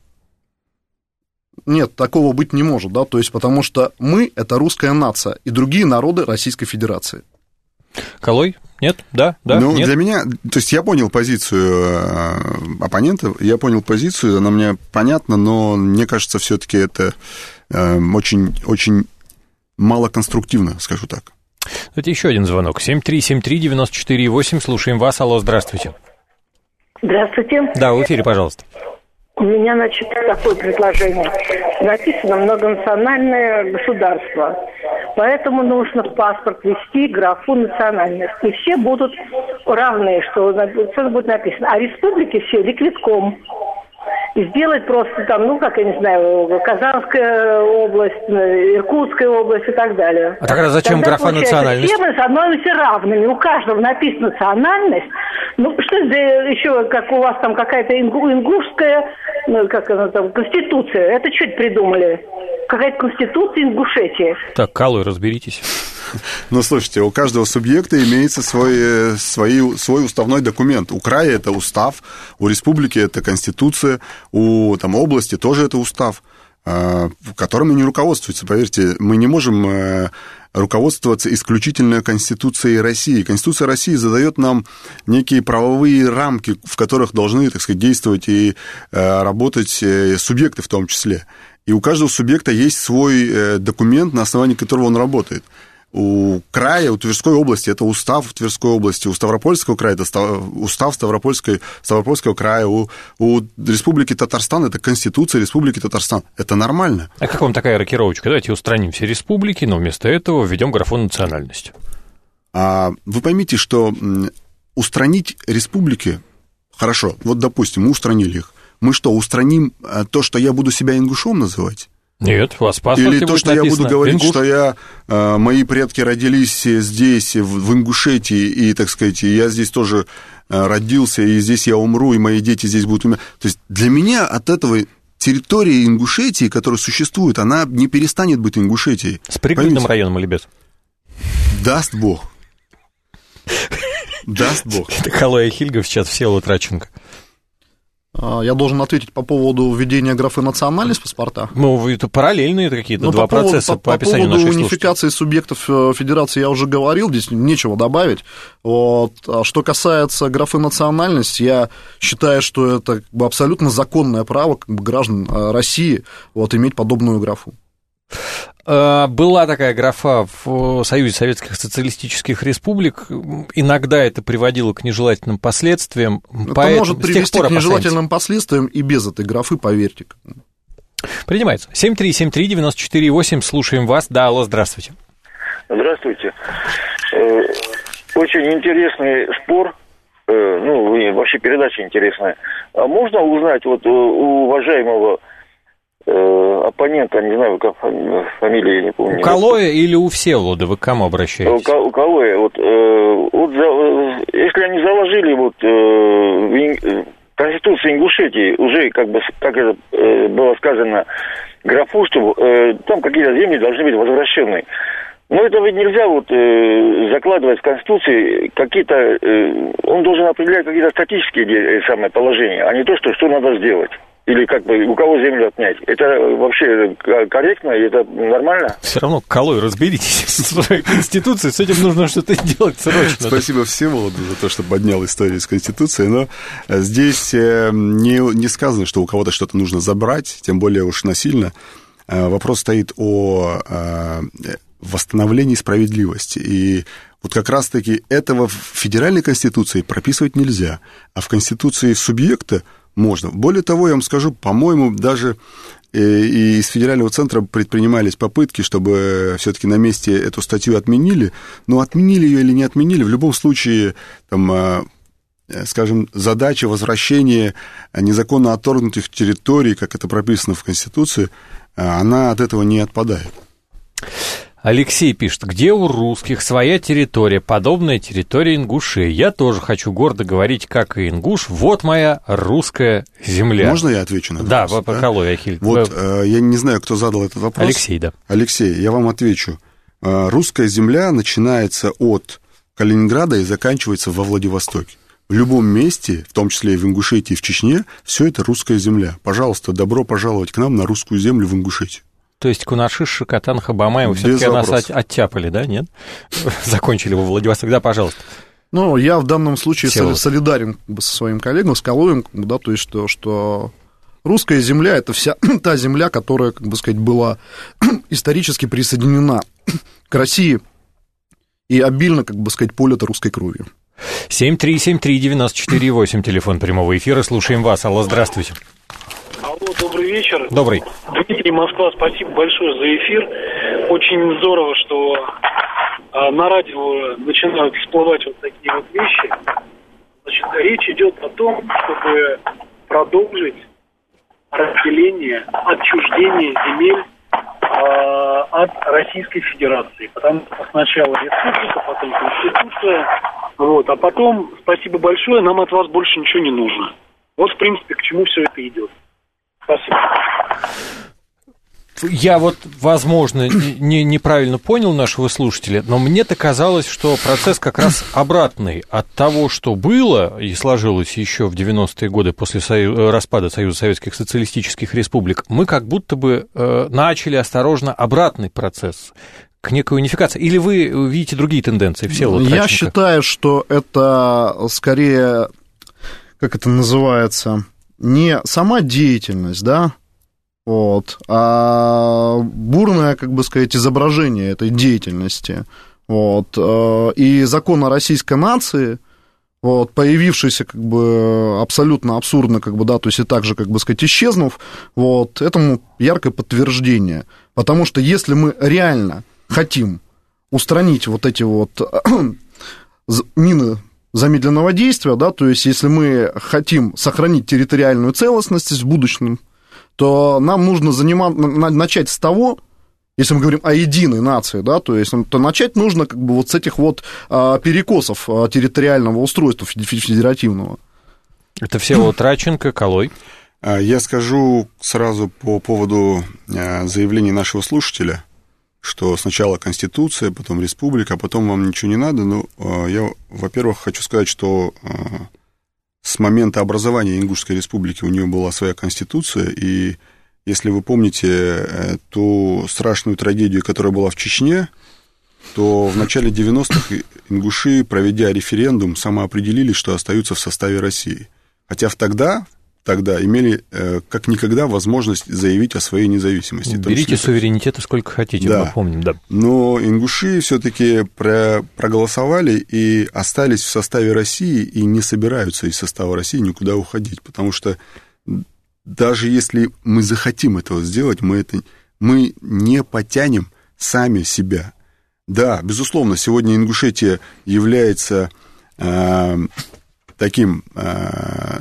Нет, такого быть не может, да, то есть потому что мы – это русская нация и другие народы Российской Федерации. Калой? Нет? Да? Да? Ну, нет? Для меня, то есть я понял позицию оппонента, я понял позицию, она мне понятна, но мне кажется, все-таки это очень, очень малоконструктивно, скажу так. Это еще один звонок. семь три семь три девяносто четыре восемь, слушаем вас. Алло, здравствуйте. Здравствуйте. Да, в эфире, пожалуйста. У меня, значит, такое предложение. Написано многонациональное государство. Поэтому нужно в паспорт ввести графу национальность. И все будут равны, что, что будет написано. А республики все ликвидком. И сделать просто там, ну, как я не знаю, Казанская область, Иркутская область и так далее. А тогда зачем Тогда, графа национальность? Все мы становимся равными. У каждого написана национальность, Ну, что это еще, как у вас там какая-то ингу, ингушская, ну, как она там, конституция? Это что это придумали? Какая-то конституция Ингушетии. Так, Калой, разберитесь. Ну, слушайте, у каждого субъекта имеется свой, свой, свой уставной документ. У края это устав, у республики это конституция, у там, области тоже это устав, которым они руководствуются. Поверьте, мы не можем руководствоваться исключительно Конституцией России. Конституция России задает нам некие правовые рамки, в которых должны, так сказать, действовать и работать субъекты в том числе. И у каждого субъекта есть свой документ, на основании которого он работает. У края, у Тверской области это устав Тверской области, у Ставропольского края это устав Ставропольской, Ставропольского края, у, у Республики Татарстан это Конституция Республики Татарстан. Это нормально. А как вам такая рокировочка? Давайте устраним все республики, но вместо этого введем графу национальность. А вы поймите, что устранить республики, хорошо, вот допустим, мы устранили их. Мы что, устраним то, что я буду себя ингушом называть? Нет, у вас в паспорте Или то, будет что написано, я буду говорить, ингуш. что я, э, мои предки родились здесь, в, в Ингушетии, и, так сказать, я здесь тоже э, родился, и здесь я умру, и мои дети здесь будут умирать. То есть для меня от этого территория Ингушетии, которая существует, она не перестанет быть Ингушетией. С пригородным районом или без? Даст Бог. Даст Бог. Это Калой Ахильгов, сейчас Всеволод Радченко. Я должен ответить по поводу введения графы национальность в паспорта. Ну, это параллельные какие-то ну, два по процесса поводу, по, по, описанию по поводу наших унификации субъектов федерации я уже говорил, здесь нечего добавить. Вот. А что касается графы национальность, я считаю, что это как бы абсолютно законное право как бы, граждан России вот, иметь подобную графу. Была такая графа в Союзе Советских Социалистических Республик. Иногда это приводило к нежелательным последствиям. Это Поэтому может привести к нежелательным последствиям и без этой графы, поверьте. Принимается. семь три семь три девять четыре восемь. Слушаем вас. Да, алло, здравствуйте. Здравствуйте. Очень интересный спор. Ну, вообще передача интересная. А можно узнать вот у уважаемого оппонента, не знаю, как фамилия, я не помню. У Калоя или у Всеволода? Вы к кому обращаетесь? У Калоя. Вот, вот если они заложили вот в Конституции Ингушетии уже, как бы, как это было сказано, графу, что там какие-то земли должны быть возвращены. Но это ведь нельзя вот закладывать в Конституции какие-то... Он должен определять какие-то статические самые положения, а не то, что, что надо сделать. Или как бы у кого землю отнять. Это вообще корректно и это нормально? Все равно, Калой, разберитесь с своей Конституцией, с этим нужно что-то делать срочно. Спасибо Всеволоду за то, что поднял историю с Конституцией, но здесь не, не сказано, что у кого-то что-то нужно забрать, тем более уж насильно. Вопрос стоит о восстановлении справедливости. И вот как раз-таки этого в федеральной Конституции прописывать нельзя, а в Конституции субъекта можно. Более того, я вам скажу, по-моему, даже и из федерального центра предпринимались попытки, чтобы все-таки на месте эту статью отменили, но отменили ее или не отменили, в любом случае, там, скажем, задача возвращения незаконно отторгнутых территорий, как это прописано в Конституции, она от этого не отпадает. Алексей пишет, где у русских своя территория, подобная территории ингушей. Я тоже хочу гордо говорить, как и ингуш, вот моя русская земля. Можно я отвечу на этот да, вопрос? Да, по Калой Ахиль. Вот, э, я не знаю, кто задал этот вопрос. Алексей, да. Алексей, я вам отвечу. Э, русская земля начинается от Калининграда и заканчивается во Владивостоке. В любом месте, в том числе и в Ингушетии, и в Чечне, все это русская земля. Пожалуйста, добро пожаловать к нам на русскую землю в Ингушетию. То есть Кунаши, Шикотан, Хабамай, вы все-таки нас оттяпали, да, нет? Закончили во Владивосток, да, пожалуйста. Ну, я в данном случае Всеволод. солидарен со своим коллегой, с Калоем, да, то есть, что, что русская земля – это вся та земля, которая, как бы сказать, была исторически присоединена к России и обильно, как бы сказать, полита русской кровью. семь три семь три девять четыре восемь, телефон прямого эфира, слушаем вас. Алло, здравствуйте. Алло, добрый вечер. Добрый. Дмитрий, Москва, спасибо большое за эфир. Очень здорово, что а, на радио начинают всплывать вот такие вот вещи. Значит, речь идет о том, чтобы продолжить разделение, отчуждение земель а, от Российской Федерации. Потому что сначала республика, потом Конституция. Вот, а потом, спасибо большое, нам от вас больше ничего не нужно. Вот, в принципе, к чему все это идет. Спасибо. Я вот, возможно, не, неправильно понял нашего слушателя, но мне-то казалось, что процесс как раз обратный. От того, что было и сложилось еще в девяностые годы после сою... распада Союза Советских Социалистических Республик, мы как будто бы э, начали осторожно обратный процесс к некой унификации. Или вы видите другие тенденции? Всеволод Радченко. Я считаю, что это скорее, как это называется, не сама деятельность, да, вот, а бурное, как бы сказать, изображение этой деятельности. Вот, и закон о российской нации, вот, появившийся как бы абсолютно абсурдно, как бы, да, то есть и также, как бы сказать, исчезнув, вот, этому яркое подтверждение. Потому что если мы реально хотим устранить вот эти вот мины замедленного действия, да, то есть если мы хотим сохранить территориальную целостность в будущем, то нам нужно занимать, начать с того, если мы говорим о единой нации, да, то есть то начать нужно как бы вот с этих вот а, перекосов а, территориального устройства федеративного. Это Всеволод Радченко, Калой. Я скажу сразу по поводу заявлений нашего слушателя, что сначала Конституция, потом Республика, а потом вам ничего не надо. Ну, я, во-первых, хочу сказать, что с момента образования Ингушской республики у нее была своя конституция, и если вы помните ту страшную трагедию, которая была в Чечне, то в начале девяностых ингуши, проведя референдум, самоопределились, что остаются в составе России. Хотя в тогда, тогда имели как никогда возможность заявить о своей независимости. Берите суверенитета сколько хотите, да. Мы помним, да. Но ингуши все-таки про- проголосовали и остались в составе России и не собираются из состава России никуда уходить, потому что даже если мы захотим этого сделать, мы, это, мы не потянем сами себя. Да, безусловно, сегодня Ингушетия является э, таким... Э,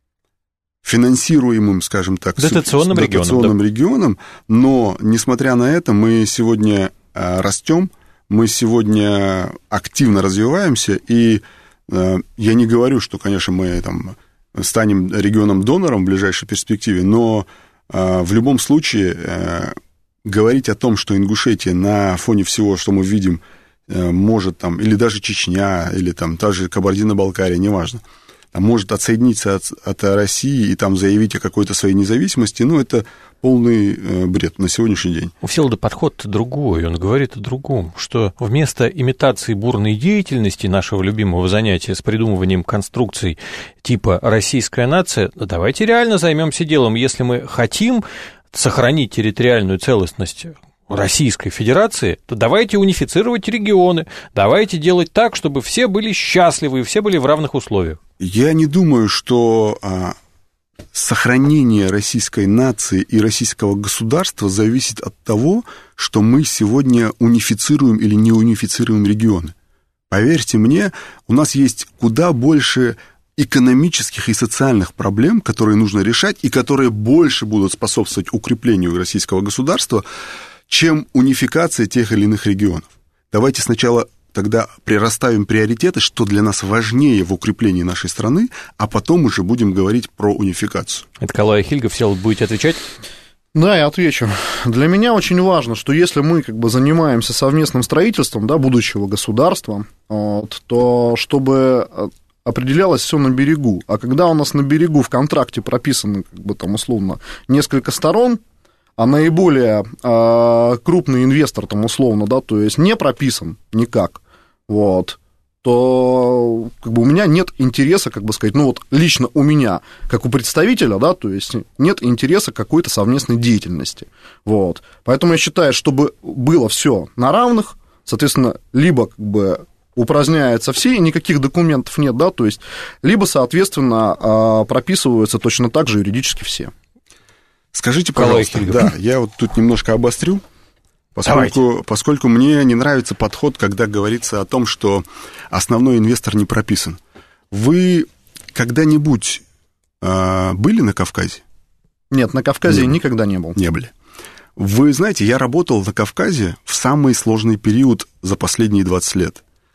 финансируемым, скажем так, дотационным, дотационным регионом, регионом, да. Но, несмотря на это, мы сегодня растем, мы сегодня активно развиваемся, и э, я не говорю, что, конечно, мы там станем регионом-донором в ближайшей перспективе, но э, в любом случае э, говорить о том, что Ингушетия на фоне всего, что мы видим, э, может там, или даже Чечня, или там та же Кабардино-Балкария, неважно, может отсоединиться от, от России и там заявить о какой-то своей независимости, ну, это полный э, бред на сегодняшний день. У Всеволода подход другой, он говорит о другом, что вместо имитации бурной деятельности нашего любимого занятия с придумыванием конструкций типа «российская нация», давайте реально займемся делом, если мы хотим сохранить территориальную целостность Российской Федерации, то давайте унифицировать регионы, давайте делать так, чтобы все были счастливы и все были в равных условиях. Я не думаю, что а, сохранение российской нации и российского государства зависит от того, что мы сегодня унифицируем или не унифицируем регионы. Поверьте мне, у нас есть куда больше экономических и социальных проблем, которые нужно решать и которые больше будут способствовать укреплению российского государства, чем унификация тех или иных регионов. Давайте сначала тогда расставим приоритеты, что для нас важнее в укреплении нашей страны, а потом уже будем говорить про унификацию. Это Калай Хильгов. Всеволод, будете отвечать? Да, я отвечу. Для меня очень важно, что если мы как бы занимаемся совместным строительством, да, будущего государства, вот, то чтобы определялось все на берегу. А когда у нас на берегу в контракте прописаны, как бы там условно, несколько сторон, а наиболее э, крупный инвестор, там, условно, да, то есть не прописан никак, вот, то как бы у меня нет интереса, как бы сказать, ну вот лично у меня, как у представителя, да, то есть нет интереса какой-то совместной деятельности, вот. Поэтому я считаю, чтобы было все на равных, соответственно, либо как бы упраздняются все, и никаких документов нет, да, то есть, либо, соответственно, э, прописываются точно так же юридически все. Скажите, пожалуйста, да, я вот тут немножко обострю, поскольку, поскольку мне не нравится подход, когда говорится о том, что основной инвестор не прописан. Вы когда-нибудь э, были на Кавказе? Нет, на Кавказе не, никогда не был. Не были. Вы знаете, я работал на Кавказе в самый сложный период за последние двадцать лет,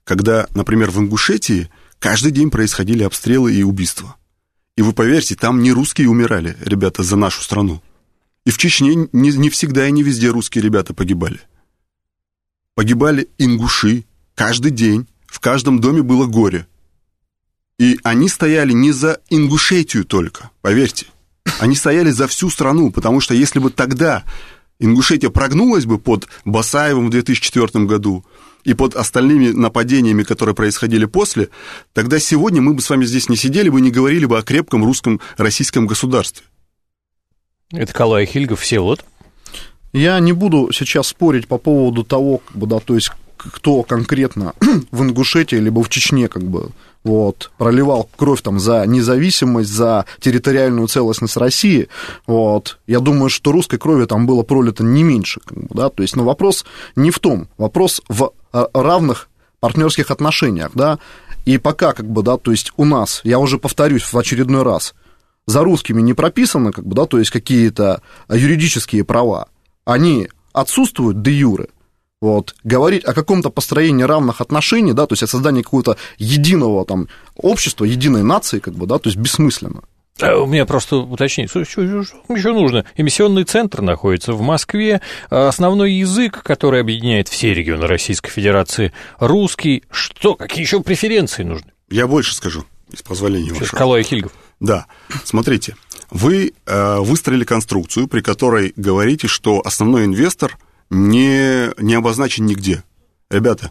когда, например, в Ингушетии каждый день происходили обстрелы и убийства. И вы поверьте, там не русские умирали, ребята, за нашу страну. И в Чечне не, не всегда и не везде русские ребята погибали. Погибали ингуши каждый день, в каждом доме было горе. И они стояли не за Ингушетию только, поверьте. Они стояли за всю страну, потому что если бы тогда Ингушетия прогнулась бы под Басаевым в две тысячи четвёртом году и под остальными нападениями, которые происходили после, тогда сегодня мы бы с вами здесь не сидели бы и не говорили бы о крепком русском российском государстве. Это Калай Хильгов, Всеволод. Я не буду сейчас спорить по поводу того, как бы, да, то есть кто конкретно в Ингушетии либо в Чечне как бы, вот, проливал кровь там, за независимость, за территориальную целостность России. Вот. Я думаю, что русской крови там было пролито не меньше. Как бы, да? То есть, но вопрос не в том, вопрос в равных партнерских отношениях. Да? И пока как бы, да, то есть у нас, я уже повторюсь в очередной раз, за русскими не прописаны как бы, да, то есть какие-то юридические права, они отсутствуют де юре. Вот, говорить о каком-то построении равных отношений, да, то есть о создании какого-то единого там общества, единой нации, как бы, да, то есть бессмысленно. А у меня просто уточнение, что, что, что еще нужно? Эмиссионный центр находится в Москве, основной язык, который объединяет все регионы Российской Федерации, русский. Что, какие еще преференции нужны? Я больше скажу, с позволения вашего. Калай Хильгов. Да, смотрите, вы э, выстроили конструкцию, при которой говорите, что основной инвестор не, не обозначен нигде. Ребята,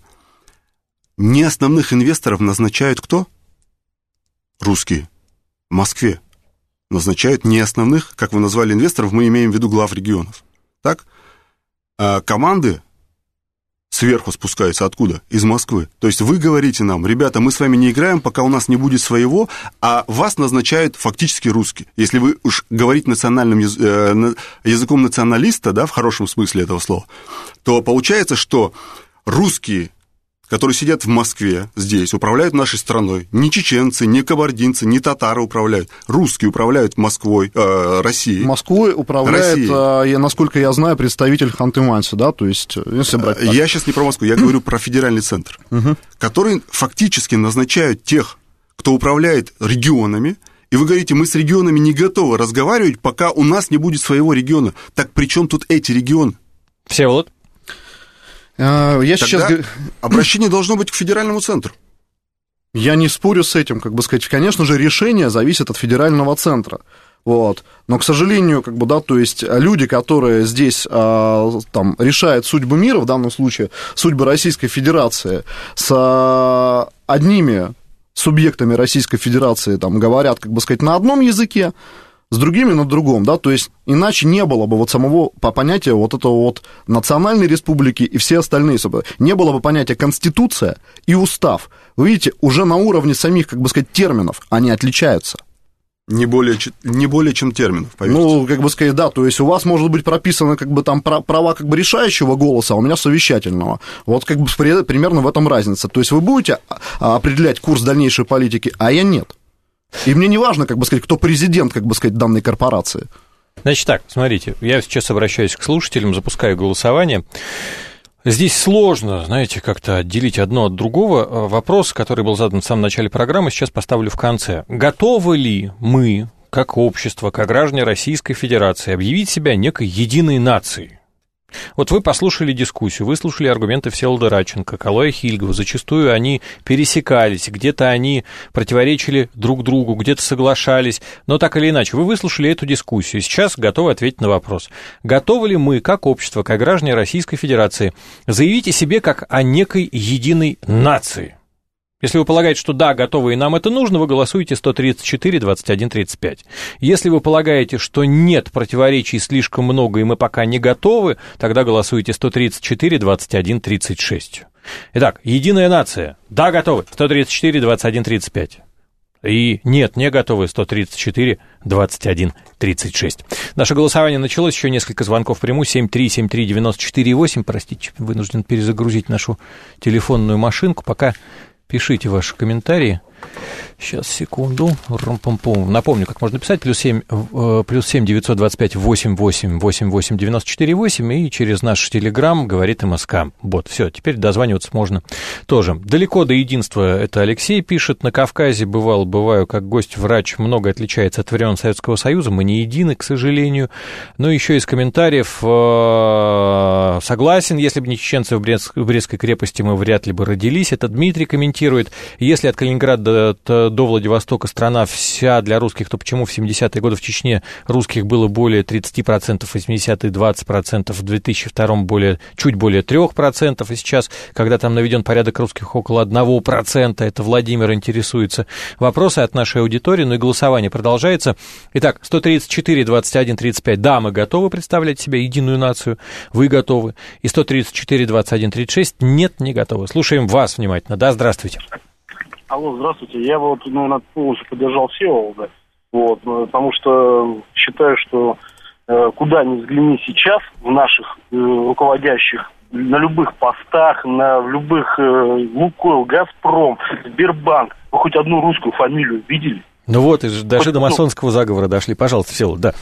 не основных инвесторов назначают кто? Русские. В Москве назначают не основных, как вы назвали инвесторов, мы имеем в виду глав регионов. Так? А команды сверху спускаются откуда? Из Москвы. То есть вы говорите нам, ребята, мы с вами не играем, пока у нас не будет своего, а вас назначают фактически русские. Если вы уж говорите национальным яз... языком националиста, да, в хорошем смысле этого слова, то получается, что русские, которые сидят в Москве, здесь, управляют нашей страной. Не чеченцы, не кабардинцы, не татары управляют. Русские управляют Москвой, э, Россией. Москвой управляет, Россией. Насколько я знаю, представитель Ханты-Мансийска, да, то есть, если брать так. Я сейчас не про Москву, я говорю про федеральный центр, который фактически назначают тех, кто управляет регионами, и вы говорите, мы с регионами не готовы разговаривать, пока у нас не будет своего региона. Так при чем тут эти регионы? Всеволод? Я Тогда сейчас... обращение должно быть к федеральному центру. Я не спорю с этим, как бы сказать, конечно же, решение зависит от федерального центра, вот, но, к сожалению, как бы, да, то есть люди, которые здесь, а, там, решают судьбы мира, в данном случае, судьбы Российской Федерации, с одними субъектами Российской Федерации, там, говорят, как бы сказать, на одном языке, с другими на другом, да, то есть иначе не было бы вот самого понятия вот этого вот национальной республики и все остальные, не было бы понятия конституция и устав. Вы видите, уже на уровне самих, как бы сказать, терминов они отличаются. Не более, не более чем терминов, поверьте. Ну, как бы сказать, да, то есть у вас может быть прописано как бы там права как бы решающего голоса, а у меня совещательного. Вот как бы примерно в этом разница. То есть вы будете определять курс дальнейшей политики, а я нет. И мне не важно, как бы сказать, кто президент, как бы сказать, данной корпорации. Значит так, смотрите, я сейчас обращаюсь к слушателям, запускаю голосование. Здесь сложно, знаете, как-то отделить одно от другого. Вопрос, который был задан в самом начале программы, сейчас поставлю в конце. Готовы ли мы, как общество, как граждане Российской Федерации, объявить себя некой единой нацией? Вот вы послушали дискуссию, выслушали аргументы Всеволода Радченко, Калая Хильгова, зачастую они пересекались, где-то они противоречили друг другу, где-то соглашались, но так или иначе, вы выслушали эту дискуссию, сейчас готовы ответить на вопрос. Готовы ли мы, как общество, как граждане Российской Федерации, заявить о себе как о некой единой нации? Если вы полагаете, что да, готовы и нам это нужно, вы голосуете сто тридцать четыре двадцать один тридцать пять. Если вы полагаете, что нет, противоречий слишком много и мы пока не готовы, тогда голосуете сто тридцать четыре двадцать один тридцать шесть. Итак, единая нация. Да, готовы. сто тридцать четыре двадцать один тридцать пять. И нет, не готовы. сто тридцать четыре двадцать один тридцать шесть. Наше голосование началось. Еще несколько звонков приму. семь три семь три девяносто четыре восемь. Простите, вынужден перезагрузить нашу телефонную машинку. Пока... Пишите ваши комментарии. Сейчас, секунду. Напомню, как можно писать. Плюс семь, плюс семь девятьсот двадцать пять восемь восемь восемь восемь девяносто четыре восемь и через наш телеграм говорит МСК. Вот, все, теперь дозваниваться можно тоже. Далеко до единства, это Алексей пишет. На Кавказе бывал, бываю, как гость-врач, многое отличается от времен Советского Союза. Мы не едины, к сожалению. Но еще из комментариев согласен, если бы не чеченцы в Брестской крепости, мы вряд ли бы родились. Это Дмитрий комментирует. Если от Калининграда до до Владивостока страна вся для русских, то почему в семидесятые годы в Чечне русских было более тридцать процентов, в восьмидесятые двадцать процентов, в две тысячи втором более, чуть более три процента, и сейчас, когда там наведен порядок русских около одного процента, это Владимир интересуется. Вопросы от нашей аудитории, ну и голосование продолжается. Итак, сто тридцать четыре двадцать один тридцать пять, да, мы готовы представлять себе единую нацию, вы готовы, и сто тридцать четыре двадцать один тридцать шесть, нет, не готовы. Слушаем вас внимательно, да, здравствуйте. Алло, здравствуйте. Я вот, ну, полностью поддержал Всеволода, вот, потому что считаю, что э, куда ни взгляни сейчас в наших э, руководящих, на любых постах, на в любых э, Лукойл, Газпром, Сбербанк, вы хоть одну русскую фамилию видели? Ну вот, и же даже хоть до масонского заговора дошли. Пожалуйста, Всеволод, да.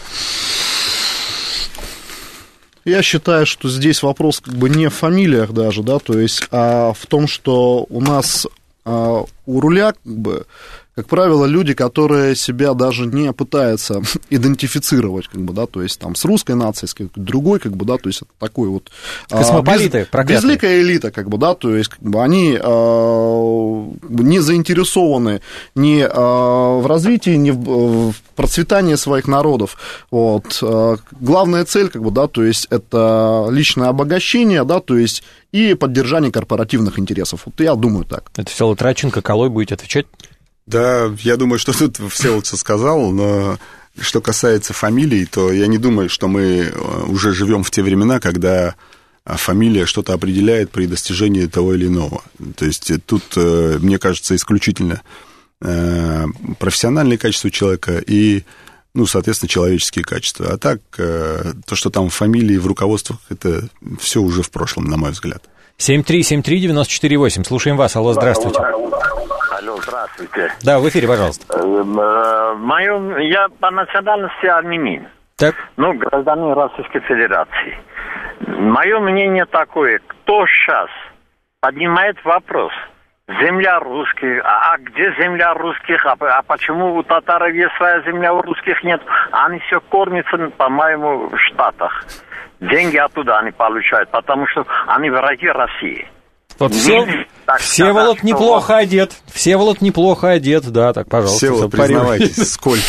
Я считаю, что здесь вопрос как бы не в фамилиях даже, да, то есть, а в том, что у нас а, у руля, как бы, как правило, люди, которые себя даже не пытаются идентифицировать, как бы, да, то есть там с русской нацией, с какой-то другой, как бы, да, то есть это такой вот космополиты, без, безликая элита, как бы, да, то есть как бы, они а, не заинтересованы ни а, в развитии, ни в, в процветании своих народов. Вот. А, главная цель, как бы, да, то есть это личное обогащение, да, то есть и поддержание корпоративных интересов. Вот я думаю так. Это Всеволод Радченко, Калой будете отвечать? Да, я думаю, что тут Всеволод все сказал, но что касается фамилий, то я не думаю, что мы уже живем в те времена, когда фамилия что-то определяет при достижении того или иного. То есть тут, мне кажется, исключительно профессиональные качества человека и, ну, соответственно, человеческие качества. А так, то, что там в фамилии, в руководствах, это все уже в прошлом, на мой взгляд. семь три семь три девяносто четыре восемь. Слушаем вас. Алло, здравствуйте. Алло, здравствуйте. Да, в эфире, пожалуйста. Мою, я по национальности армянин. Так. Ну, гражданин Российской Федерации. Мое мнение такое, кто сейчас поднимает вопрос, земля русских, а, а где земля русских, а, а почему у татаров есть своя земля, у русских нет? Они все кормятся, по-моему, в Штатах. Деньги оттуда они получают, потому что они враги России. Вот все, Всеволод сказать, неплохо что... одет. Всеволод неплохо одет, да, так, пожалуйста. Всеволод, признавайтесь, сколько?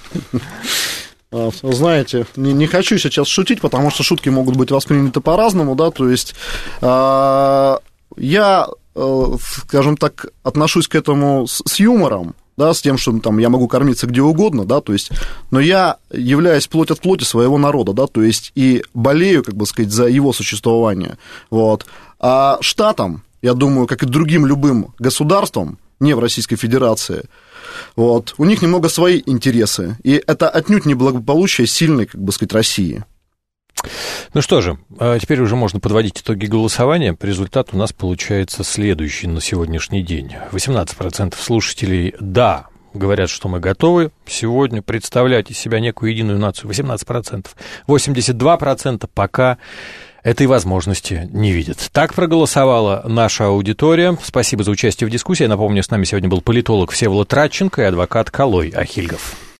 Знаете, не, не хочу сейчас шутить, потому что шутки могут быть восприняты по-разному, да, то есть э, я, э, скажем так, отношусь к этому с, с юмором, да, с тем, что там я могу кормиться где угодно, да, то есть, но я являюсь плоть от плоти своего народа, да, то есть и болею, как бы сказать, за его существование, вот. А штатам, я думаю, как и другим любым государствам, не в Российской Федерации, вот, у них немного свои интересы, и это отнюдь не благополучие сильной, как бы сказать, России. Ну что же, теперь уже можно подводить итоги голосования. Результат у нас получается следующий на сегодняшний день. восемнадцать процентов слушателей «да» говорят, что мы готовы сегодня представлять из себя некую единую нацию. восемнадцать процентов. восемьдесят два процента пока этой возможности не видят. Так проголосовала наша аудитория. Спасибо за участие в дискуссии. Я напомню, с нами сегодня был политолог Всеволод Радченко и адвокат Калой Ахильгов.